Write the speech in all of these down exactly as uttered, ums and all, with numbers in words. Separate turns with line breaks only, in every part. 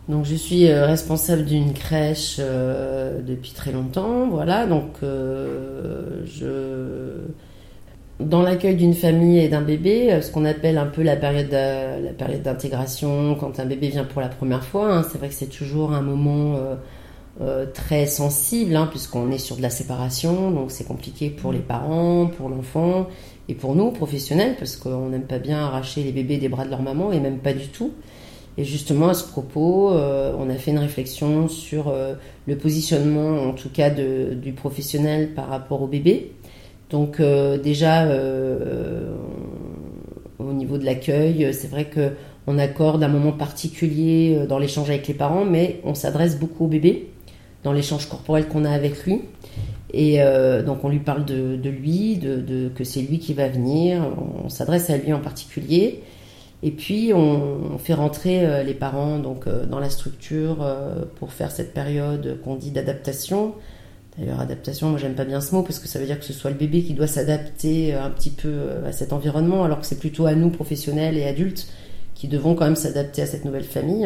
Donc je suis euh, responsable d'une crèche euh, depuis très longtemps, voilà. Donc euh, je dans l'accueil d'une famille et d'un bébé, ce qu'on appelle un peu la période de, la période d'intégration, quand un bébé vient pour la première fois, hein, c'est vrai que c'est toujours un moment euh, euh, très sensible, hein, puisqu'on est sur de la séparation, donc c'est compliqué pour les parents, pour l'enfant et pour nous professionnels, parce qu'on n'aime pas bien arracher les bébés des bras de leur maman, et même pas du tout. Et justement, à ce propos, euh, on a fait une réflexion sur euh, le positionnement, en tout cas de, du professionnel par rapport au bébé. Donc euh, déjà, euh, au niveau de l'accueil, c'est vrai qu'on accorde un moment particulier dans l'échange avec les parents, mais on s'adresse beaucoup au bébé, dans l'échange corporel qu'on a avec lui. Et euh, donc on lui parle de, de lui, de, de, que c'est lui qui va venir, on s'adresse à lui en particulier. Et puis on, on fait rentrer les parents donc, dans la structure pour faire cette période qu'on dit d'adaptation. D'ailleurs, adaptation, moi j'aime pas bien ce mot parce que ça veut dire que ce soit le bébé qui doit s'adapter un petit peu à cet environnement, alors que c'est plutôt à nous, professionnels et adultes, qui devons quand même s'adapter à cette nouvelle famille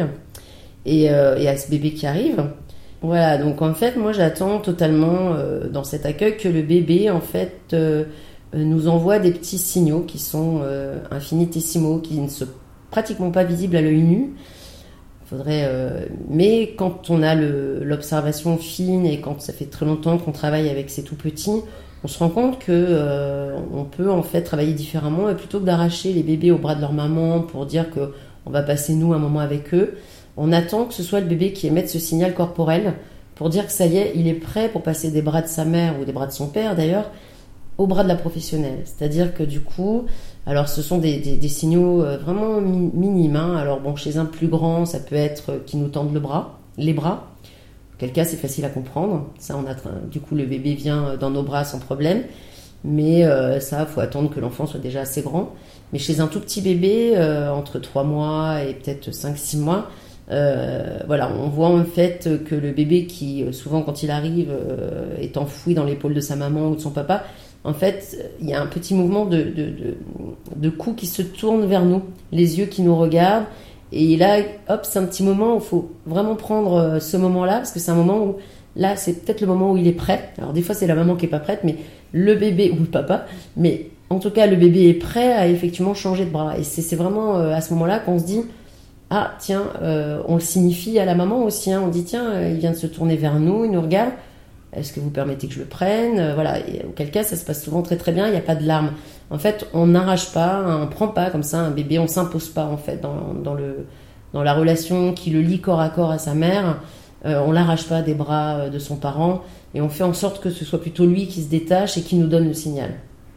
et, euh, et à ce bébé qui arrive. Voilà, donc en fait, moi j'attends totalement euh, dans cet accueil que le bébé, en fait, euh, nous envoie des petits signaux qui sont euh, infinitésimaux, qui ne sont pratiquement pas visibles à l'œil nu. Faudrait, euh, mais quand on a le, l'observation fine et quand ça fait très longtemps qu'on travaille avec ces tout petits, on se rend compte que euh, on peut en fait travailler différemment, et plutôt que d'arracher les bébés au bras de leur maman pour dire que on va passer nous un moment avec eux, on attend que ce soit le bébé qui émette ce signal corporel pour dire que ça y est, il est prêt pour passer des bras de sa mère ou des bras de son père d'ailleurs au bras de la professionnelle. C'est-à-dire que du coup, alors ce sont des, des, des signaux vraiment minimes. Hein. Alors bon, chez un plus grand, ça peut être qu'ils nous tendent le bras, les bras. Auquel cas, c'est facile à comprendre. Ça, on a, du coup, le bébé vient dans nos bras sans problème. Mais euh, ça, faut attendre que l'enfant soit déjà assez grand. Mais chez un tout petit bébé, euh, entre trois mois et peut-être cinq six mois, euh, voilà, on voit en fait que le bébé qui, souvent quand il arrive, euh, est enfoui dans l'épaule de sa maman ou de son papa. En fait, il y a un petit mouvement de, de, de, de cou qui se tourne vers nous, les yeux qui nous regardent. Et là, hop, c'est un petit moment où il faut vraiment prendre ce moment-là, parce que c'est un moment où, là, c'est peut-être le moment où il est prêt. Alors des fois, c'est la maman qui n'est pas prête, mais le bébé ou le papa. Mais en tout cas, le bébé est prêt à effectivement changer de bras. Et c'est, c'est vraiment à ce moment-là qu'on se dit, ah tiens, euh, on le signifie à la maman aussi. Hein, on dit, tiens, il vient de se tourner vers nous, il nous regarde. Est-ce que vous permettez que je le prenne ? euh, Voilà. Et auquel cas, ça se passe souvent très très bien. Il n'y a pas de larmes. En fait, on n'arrache pas, on ne prend pas comme ça un bébé. On ne s'impose pas en fait dans, dans, le, dans la relation qui le lie corps à corps à sa mère. Euh, on l'arrache pas des bras de son parent et on fait en sorte que ce soit plutôt lui qui se détache et qui nous donne le signal.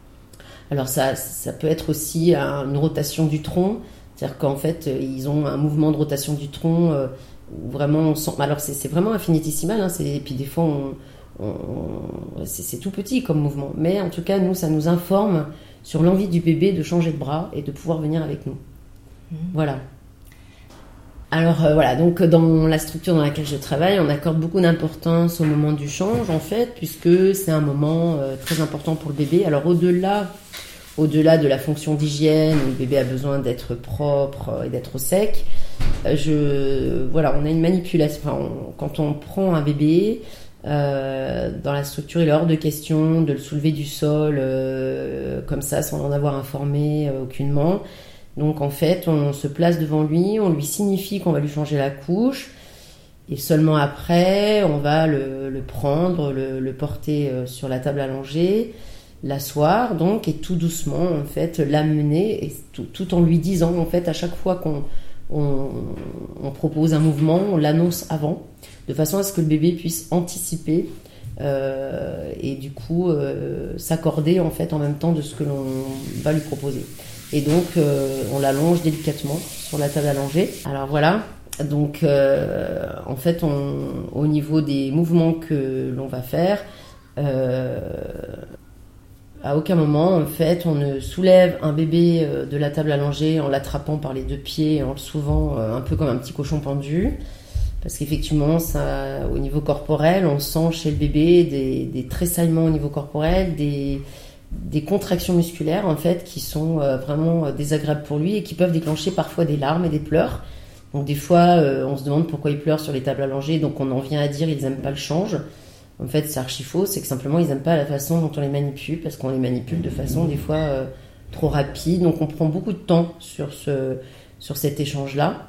Alors ça, ça peut être aussi une rotation du tronc. C'est-à-dire qu'en fait, ils ont un mouvement de rotation du tronc euh, où vraiment on sent. Alors c'est, c'est vraiment infinitésimal. Hein, c'est, et puis des fois on On, c'est, c'est tout petit comme mouvement, mais en tout cas nous ça nous informe sur l'envie du bébé de changer de bras et de pouvoir venir avec nous. Mmh. Voilà. Alors euh, voilà, donc dans la structure dans laquelle je travaille, on accorde beaucoup d'importance au moment du change en fait, puisque c'est un moment euh, très important pour le bébé. Alors au-delà, au-delà de la fonction d'hygiène, où le bébé a besoin d'être propre et d'être sec, je, voilà, on a une manipulation. Enfin, on, quand on prend un bébé, Euh, dans la structure, il est hors de question de le soulever du sol euh, comme ça sans en avoir informé euh, aucunement. Donc en fait, on se place devant lui, on lui signifie qu'on va lui changer la couche, et seulement après, on va le, le prendre, le, le porter euh, sur la table allongée, l'asseoir donc, et tout doucement en fait l'amener, et tout, tout en lui disant en fait à chaque fois qu'on on, on propose un mouvement, on l'annonce avant, de façon à ce que le bébé puisse anticiper euh, et du coup euh, s'accorder en fait en même temps de ce que l'on va lui proposer. Et donc euh, on l'allonge délicatement sur la table allongée. Alors voilà, donc euh, en fait on, au niveau des mouvements que l'on va faire, euh, à aucun moment en fait on ne soulève un bébé de la table allongée en l'attrapant par les deux pieds et en le soulevant euh, un peu comme un petit cochon pendu. Parce qu'effectivement, ça, au niveau corporel, on sent chez le bébé des, des tressaillements au niveau corporel, des, des contractions musculaires en fait qui sont euh, vraiment désagréables pour lui et qui peuvent déclencher parfois des larmes et des pleurs. Donc des fois, euh, on se demande pourquoi ils pleurent sur les tables allongées, donc on en vient à dire ils n'aiment pas le change. En fait, c'est archi faux, c'est que simplement ils n'aiment pas la façon dont on les manipule, parce qu'on les manipule de façon des fois euh, trop rapide. Donc on prend beaucoup de temps sur, ce, sur cet échange-là.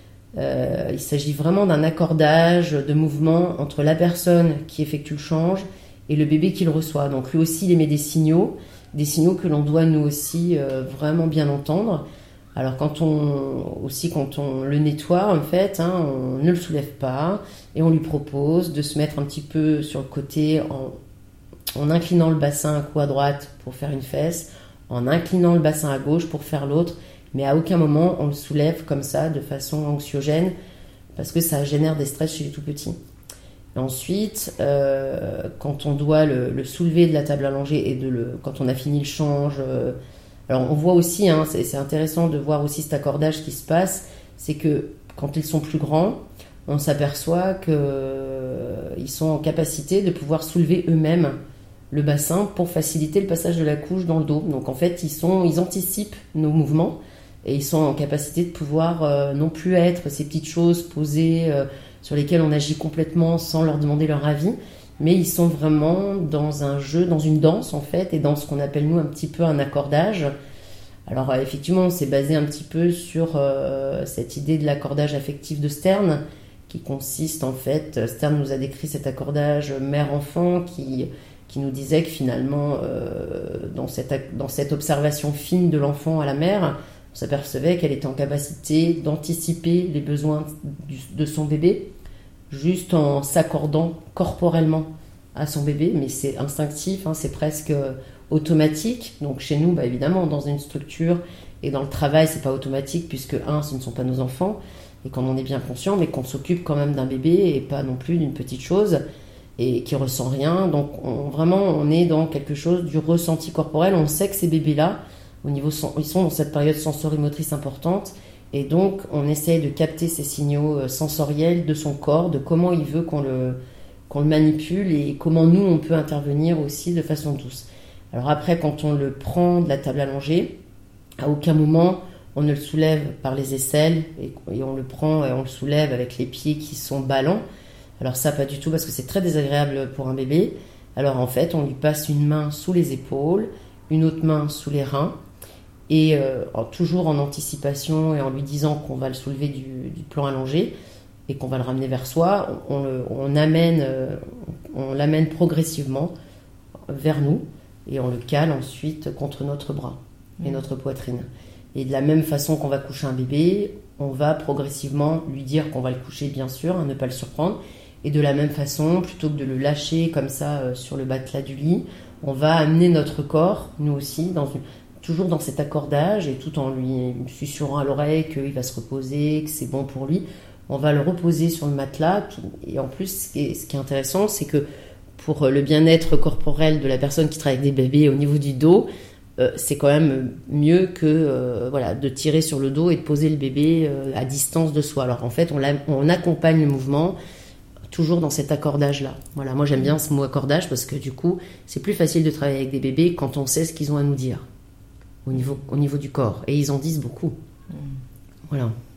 Euh, il s'agit vraiment d'un accordage de mouvement entre la personne qui effectue le change et le bébé qui le reçoit. Donc lui aussi, il émet des signaux, des signaux que l'on doit nous aussi euh, vraiment bien entendre. Alors quand on aussi quand on le nettoie en fait, hein, on ne le soulève pas et on lui propose de se mettre un petit peu sur le côté en, en inclinant le bassin un coup à droite pour faire une fesse, en inclinant le bassin à gauche pour faire l'autre, mais à aucun moment on le soulève comme ça de façon anxiogène parce que ça génère des stress chez les tout petits. Et ensuite, euh, quand on doit le, le soulever de la table allongée et de le, quand on a fini le change, euh, alors on voit aussi, hein, c'est, c'est intéressant de voir aussi cet accordage qui se passe, c'est que quand ils sont plus grands, on s'aperçoit qu'ils euh, sont en capacité de pouvoir soulever eux-mêmes le bassin pour faciliter le passage de la couche dans le dos. Donc en fait, ils, sont, ils anticipent nos mouvements et ils sont en capacité de pouvoir euh, non plus être ces petites choses posées euh, sur lesquelles on agit complètement sans leur demander leur avis, mais ils sont vraiment dans un jeu, dans une danse en fait, et dans ce qu'on appelle nous un petit peu un accordage. Alors euh, effectivement, on s'est basé un petit peu sur euh, cette idée de l'accordage affectif de Stern, qui consiste en fait, Stern nous a décrit cet accordage mère-enfant qui, qui nous disait que finalement, euh, dans, cette, dans cette observation fine de l'enfant à la mère, on s'apercevait qu'elle était en capacité d'anticiper les besoins du, de son bébé, juste en s'accordant corporellement à son bébé, mais c'est instinctif, hein, c'est presque automatique. Donc chez nous, bah, évidemment, dans une structure et dans le travail, c'est pas automatique, puisque un, ce ne sont pas nos enfants, et qu'on en est bien conscient, mais qu'on s'occupe quand même d'un bébé et pas non plus d'une petite chose, et qui ressent rien. Donc on, vraiment, on est dans quelque chose du ressenti corporel. On sait que ces bébés-là, au niveau, ils sont dans cette période sensorimotrice importante, et donc on essaie de capter ces signaux sensoriels de son corps, de comment il veut qu'on le, qu'on le manipule et comment nous on peut intervenir aussi de façon douce. Alors après, quand on le prend de la table allongée, à aucun moment on ne le soulève par les aisselles et, et on le prend et on le soulève avec les pieds qui sont ballants. Alors ça, pas du tout, parce que c'est très désagréable pour un bébé. Alors en fait, on lui passe une main sous les épaules, une autre main sous les reins, et euh, toujours en anticipation et en lui disant qu'on va le soulever du, du plan allongé et qu'on va le ramener vers soi, on, on, on, amène, euh, on l'amène progressivement vers nous et on le cale ensuite contre notre bras et mmh. notre poitrine. Et de la même façon qu'on va coucher un bébé, on va progressivement lui dire qu'on va le coucher, bien sûr, hein, ne pas le surprendre. Et de la même façon, plutôt que de le lâcher comme ça euh, sur le matelas du lit, on va amener notre corps, nous aussi, dans une, toujours dans cet accordage, et tout en lui susurrant à l'oreille qu'il va se reposer, que c'est bon pour lui, on va le reposer sur le matelas. Et en plus, ce qui est, ce qui est intéressant, c'est que pour le bien-être corporel de la personne qui travaille avec des bébés au niveau du dos, euh, c'est quand même mieux que euh, voilà, de tirer sur le dos et de poser le bébé euh, à distance de soi. Alors en fait, on, on accompagne le mouvement toujours dans cet accordage-là. Voilà, moi j'aime bien ce mot accordage parce que du coup, c'est plus facile de travailler avec des bébés quand on sait ce qu'ils ont à nous dire au niveau, au niveau du corps. Et ils en disent beaucoup. Voilà.